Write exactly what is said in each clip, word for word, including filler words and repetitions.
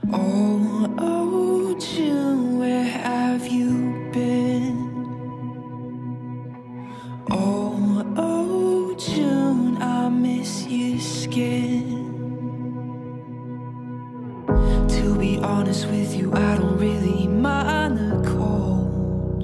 Oh, oh, June, where have you been? Oh, oh, June, I miss your skin. To be honest with you, I don't really mind the cold,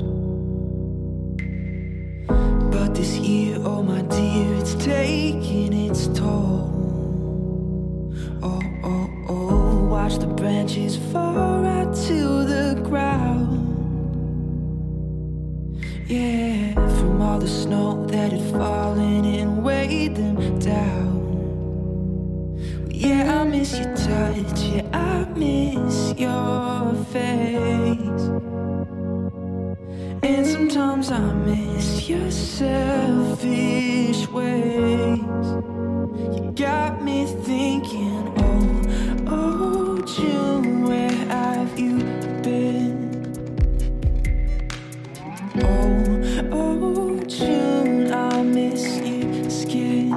but this year, oh my dear, it's taking its toll. Oh, oh, oh, watch the branches fall right to the ground. Yeah, from all the snow that had fallen and weighed them down. Yeah, I miss your touch, yeah, I miss your face. And sometimes I miss your selfish ways. You got me thinking, oh, oh, June, where have you been? Oh, oh, June, I miss your skin.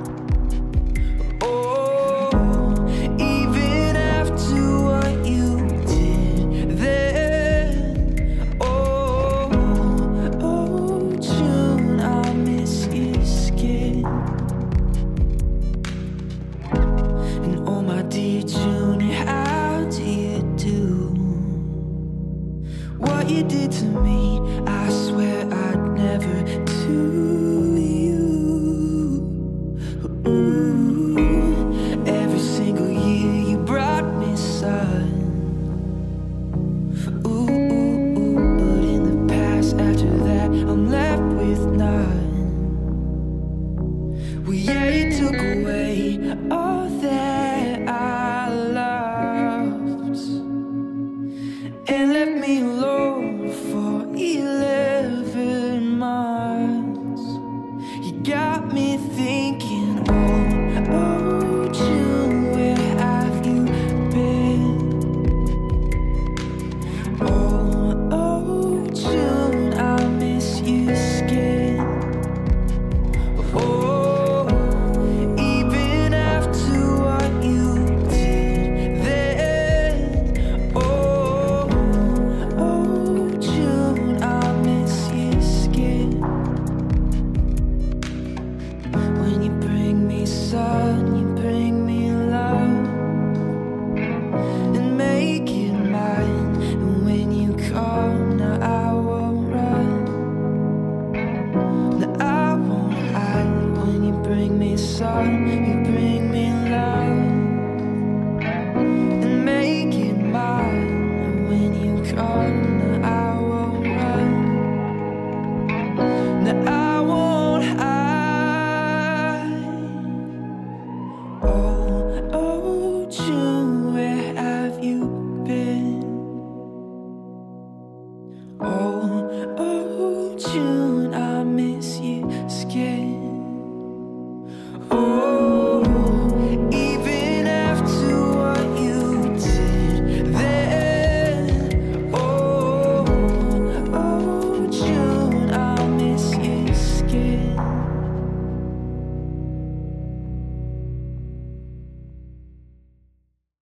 Oh, even after what you did then. Oh, oh, June, I miss your skin. And oh my dear June, how do you do? What you did to me, I swear I'd never do you. Ooh, every single year you brought me sun. Ooh, ooh, ooh, but in the past, after that, I'm left with none. Well, yeah, you took away all that I loved and left me alone for eleven months. You got me thinking, oh, oh, June, where have you been? Oh, oh, June, I miss your skin. Oh, even after what you did then. Oh, oh, June, I miss your skin. When you bring me sun, you bring me love and make it mine. And when you call, now I won't run. Now I won't hide. When you bring me sun, you bring me love and make it mine. And when you call, now I won't run. Now I won't hide. Oh, oh, June, where have you been? Oh, oh, June, I miss you.